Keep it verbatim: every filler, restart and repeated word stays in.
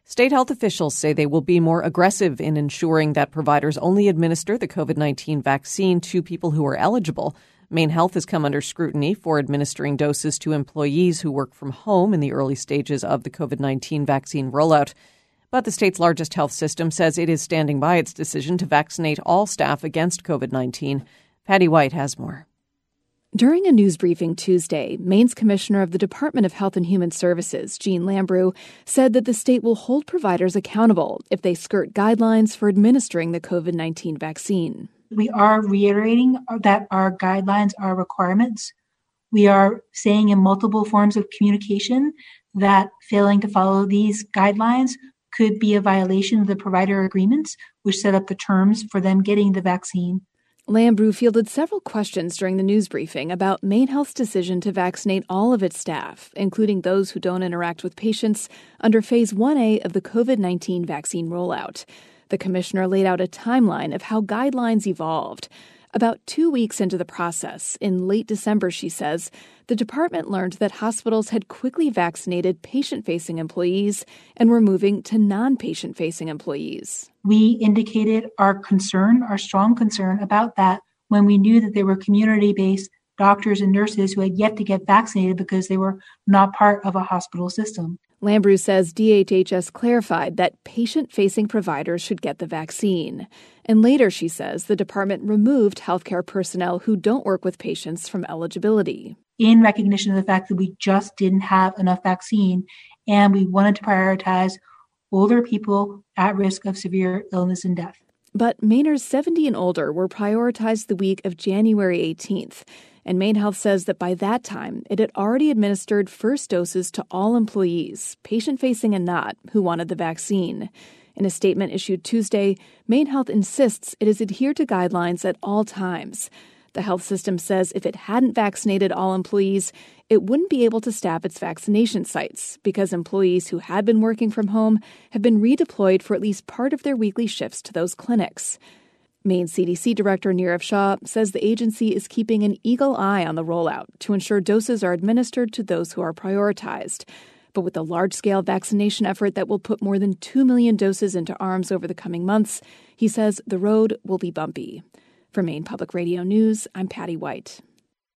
State health officials say they will be more aggressive in ensuring that providers only administer the covid nineteen vaccine to people who are eligible. Maine Health has come under scrutiny for administering doses to employees who work from home in the early stages of the covid nineteen vaccine rollout. But the state's largest health system says it is standing by its decision to vaccinate all staff against covid nineteen. Patty White has more. During a news briefing Tuesday, Maine's Commissioner of the Department of Health and Human Services, Jean Lambrou, said that the state will hold providers accountable if they skirt guidelines for administering the covid nineteen vaccine. We are reiterating that our guidelines are requirements. We are saying in multiple forms of communication that failing to follow these guidelines could be a violation of the provider agreements, which set up the terms for them getting the vaccine. Lambrou fielded several questions during the news briefing about Maine Health's decision to vaccinate all of its staff, including those who don't interact with patients, under Phase one A of the covid nineteen vaccine rollout. The commissioner laid out a timeline of how guidelines evolved. About two weeks into the process, in late December, she says, the department learned that hospitals had quickly vaccinated patient-facing employees and were moving to non-patient-facing employees. We indicated our concern, our strong concern about that when we knew that there were community-based doctors and nurses who had yet to get vaccinated because they were not part of a hospital system. Lambrou says D H H S clarified that patient-facing providers should get the vaccine. And later, she says, the department removed healthcare personnel who don't work with patients from eligibility. In recognition of the fact that we just didn't have enough vaccine, and we wanted to prioritize older people at risk of severe illness and death. But Mainers seventy and older were prioritized the week of January eighteenth. And Maine Health says that by that time, it had already administered first doses to all employees, patient-facing and not, who wanted the vaccine. In a statement issued Tuesday, Maine Health insists it has adhered to guidelines at all times. The health system says if it hadn't vaccinated all employees, it wouldn't be able to staff its vaccination sites because employees who had been working from home have been redeployed for at least part of their weekly shifts to those clinics. Maine C D C Director Nirav Shah says the agency is keeping an eagle eye on the rollout to ensure doses are administered to those who are prioritized. But with a large-scale vaccination effort that will put more than two million doses into arms over the coming months, he says the road will be bumpy. For Maine Public Radio News, I'm Patty White.